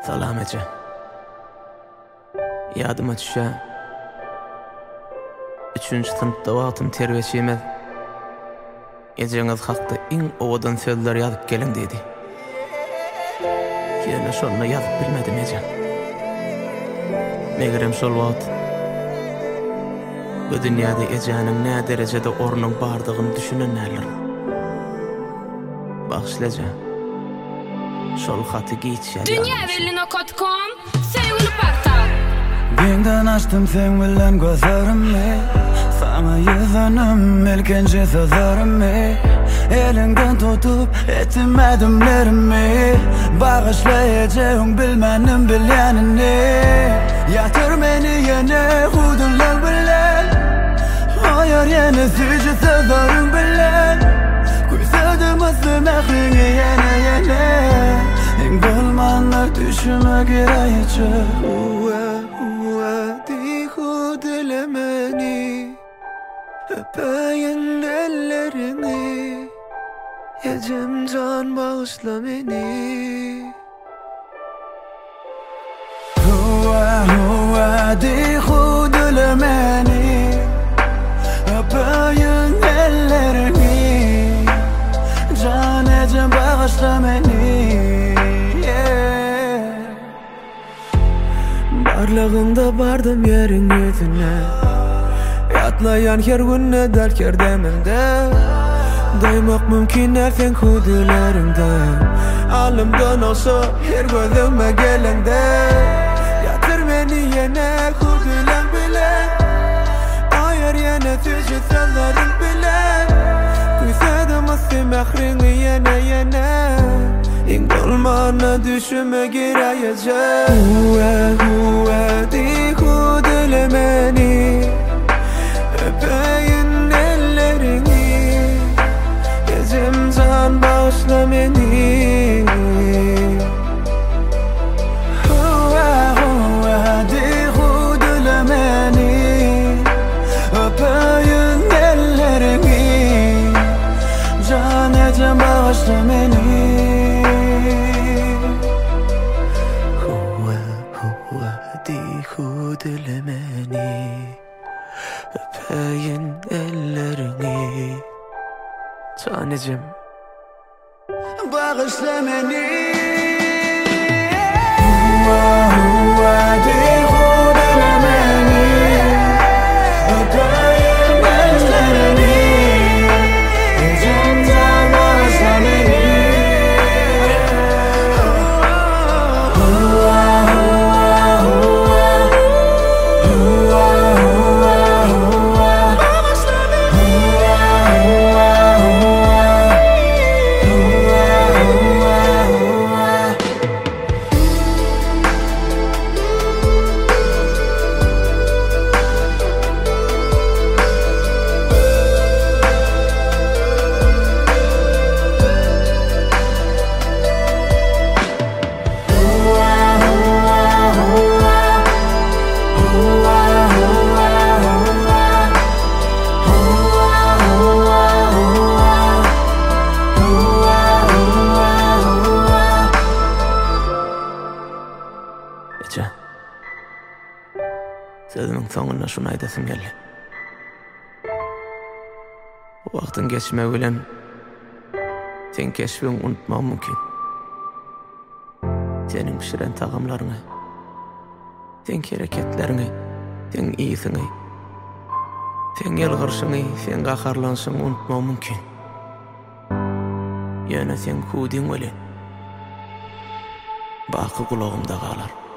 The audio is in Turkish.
Salam ece. Yadıma düşe 3-nji sınıfda wagtym terbiýeçime ejeňiz hakda iň owadan sözler ýazyp geliň dedi. Ýene şonu ýazyp bilmedim eje. Megerem şol wagt bu dünýäde ejeňiň näme derejede ornuň bardygyny düşünenler. Bagşlaja. Şol haty giýçýär. Dünýävelino.com sevgili parta. Benden açtım sen bilen gözlerimi, sana yüzünüm ilkinci sözlerimi, elinden tutup ettim adımlarımı, bağışlayacağım bilmenim bilyenini. Yatır beni yine hudurlar bilen, hayır yine sücü sözlerim bilen, kuysadım aslı mehrini yine Engolmanlar düşüme girayacak. Dihu dilemeni, öpeyin ellerini, Ecem can bağışla beni. Dihu dilemeni, öpeyin ellerini, Can Ecem bağışla beni. Barlığında bardım yerin yüzüne, yatlayan her günne derker demimde, daymak mümkün ersen kudularımda, alımdan olsa her gözüme gelende. Yatır beni yine kudulan bilen, ayar yine tücü sözlerim bilen, kuysadım aslı mehrini yine İngolmana düşüme girayacak. Dihu dilemeni, öpeyin ellerini, Ecem can bağışla beni. Dihu dilemeni, öpeyin ellerini, Can Ecem bağışla beni. Dihu dilemeni, öpeyin ellerini, Can Ecem bağışla beni. Dihu dilemeni, öpeyin ellerini, Ecem can bağışla beni. Sözümün sonuna şunu aydasım geldi. O vaktin geçme bilen sen keşfini unutmam mümkün. Senin pişiren tağımlarını, sen hareketlerini, sen iyisini, sen yalgırışını, sen qaharlanışını unutmam mümkün. Yine sen kudin bilen bakı kulağımda qalar.